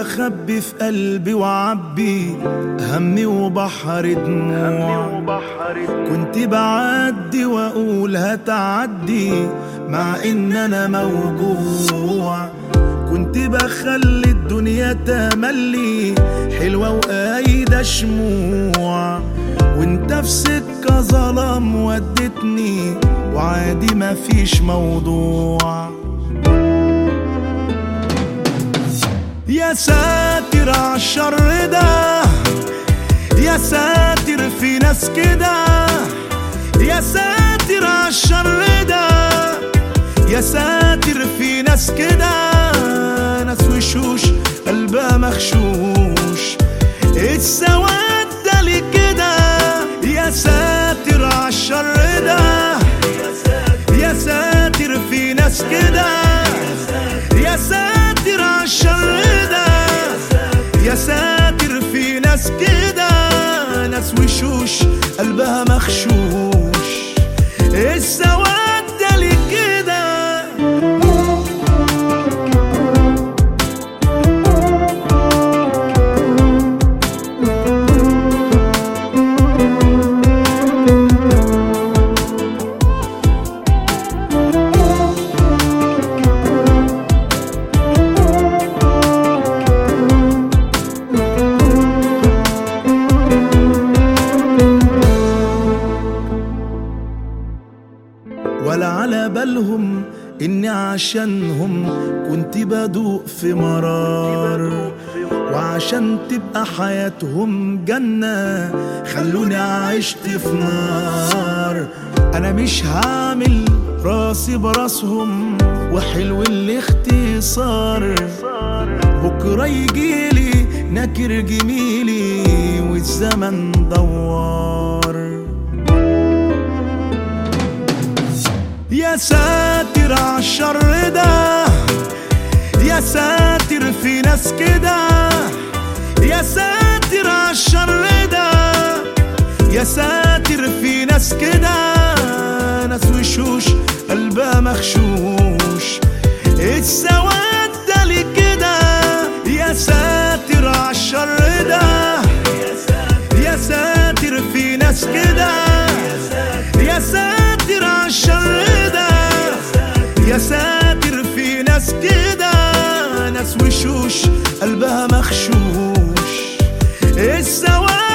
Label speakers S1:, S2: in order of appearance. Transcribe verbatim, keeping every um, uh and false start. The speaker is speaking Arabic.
S1: بخبي في قلبي وعبي همي وبحر دموع. كنت بعدي واقول هتعدي مع ان انا موجوع. كنت بخلي الدنيا تملي حلوة وقايدة شموع، وانت في سكة ظلام ودتني وعادي مفيش موضوع. يا ساتر عالشر ده، يا ساتر في ناس كده، يا ساتر عالشر ده، يا ساتر في ناس كده، ناس وشوش قلبها مخشوش السواد ده ليه كده. يا ساتر عالشر ده، يا ساتر في ناس كده، يا ساتر عالشر ده، يا ساتر في ناس كده، ناس وشوش قلبها مخشوش السواد ده ليه كده. ولا على بالهم إني عشانهم كنت بدوق في مرار، وعشان تبقى حياتهم جنة خلوني عشت في نار. أنا مش هعمل راسي براسهم وحلو الاختصار، بكرة يجيلي ناكر جميلي والزمن دوار. يا ساتر عالشر ده، يا ساتر في ناس كده، يا ساتر عالشر ده، يا ساتر في ناس كده، ناس وشوش قلبها مخشوش السواد ده ليه كده. يا ساتر عالشر ده، يا ساتر في ناس كده، يا ساتر عالشر ده، يا ساتر في ناس كده، ناس وشوش قلبها مخشوش السواد